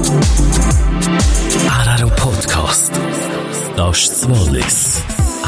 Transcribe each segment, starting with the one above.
RRO Podcast. Das ist das Wallis.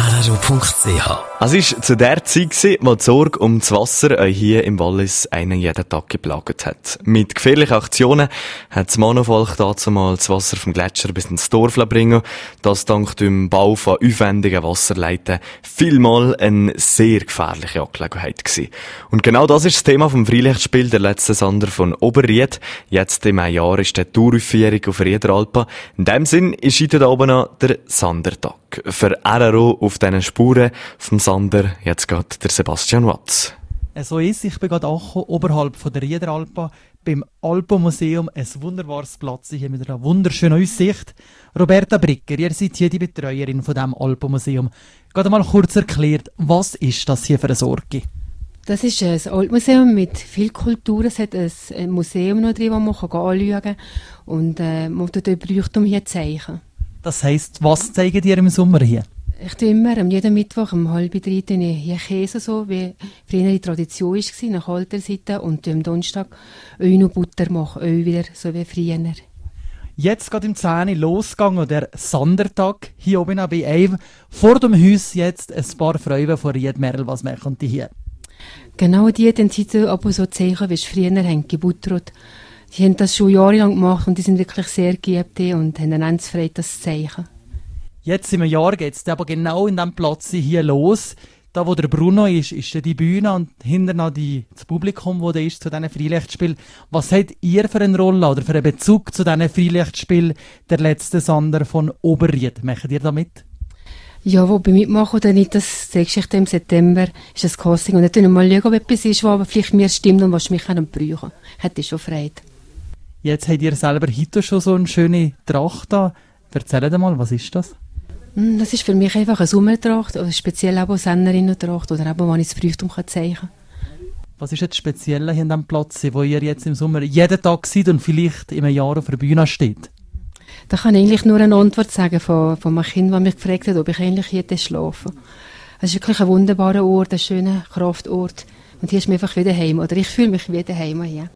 RRO.ch. Es war zu der Zeit, wo die Sorge um das Wasser euch hier im Wallis einen jeden Tag geplagt hat. Mit gefährlichen Aktionen hat das Monovolk dazumal das Wasser vom Gletscher bis ins Dorf bringen, das dank dem Bau von aufwendigen Wasserleitungen vielmal eine sehr gefährliche Angelegenheit war. Und genau das ist das Thema vom Freilichtspiel der letzten Sander von Oberried. Jetzt im Jahr ist die Touraufführung auf Riederalpa. In dem Sinn ist heute oben noch der Sandertag. Für RRO auf diesen Spuren vom Sander, jetzt geht der Sebastian Watz. So ist, ich bin gerade angekommen, oberhalb von der Riederalpa, beim Alpenmuseum, ein wunderbares Platz hier mit einer wunderschönen Aussicht. Roberta Bricker, ihr seid hier die Betreuerin von diesem Alpenmuseum. Gerade mal kurz erklärt, was ist das hier für eine Sorge? Das ist ein Altmuseum mit viel Kultur. Es hat ein Museum noch drin, das man anschauen kann. Und man tut den Brauchtum hier zeigen. Das heisst, was zeigen ihr im Sommer hier? Ich tue immer jeden Mittwoch um 2:30 hier Käse, so wie früher die Tradition war, nach alter Seite. Und am Donnerstag Öl und Butter machen, Öl wieder, so wie früher. Jetzt geht im 10 Uhr losgegangen, der Sandertag. Hier oben bei Eiv. Vor dem Haus jetzt ein paar Freunde von Riedmerl. Was machen die hier? Genau die Zeit aber so zeigen, wie es früher haben gebuttert. Die haben das schon jahrelang gemacht und die sind wirklich sehr geübt und haben einander Freude, das zu zeigen. Jetzt im Jahr geht es aber genau in diesem Platz hier los. Da, wo der Bruno ist die Bühne und hinter noch das Publikum, das da ist, zu diesen Freilichtspielen. Was habt ihr für eine Rolle oder für einen Bezug zu diesen Freilichtspielen der letzten Sander von Oberried? Macht ihr da mit? Ja, wo bei mitmachen oder nicht, das zeigst du im September, ist das Casting. Und dann mal schauen, ob etwas ist, was aber vielleicht mir stimmt und was mich brauchen. Hätte ich schon Freude. Jetzt habt ihr selber heute schon so eine schöne Tracht da. Erzählt mal, was ist das? Das ist für mich einfach eine Sommertracht, oder speziell auch eine Sennerinnen-Tracht oder eben, wenn ich das Brauchtum zeigen kann. Was ist jetzt speziell hier an diesem Platz, wo ihr jetzt im Sommer jeden Tag seid und vielleicht in einem Jahr auf der Bühne steht? Da kann ich eigentlich nur eine Antwort sagen von einem Kind, das mich gefragt hat, ob ich eigentlich hier schlafen darf. Es ist wirklich ein wunderbarer Ort, ein schöner Kraftort. Und hier ist mir einfach wieder heim, oder ich fühle mich wieder heim hier.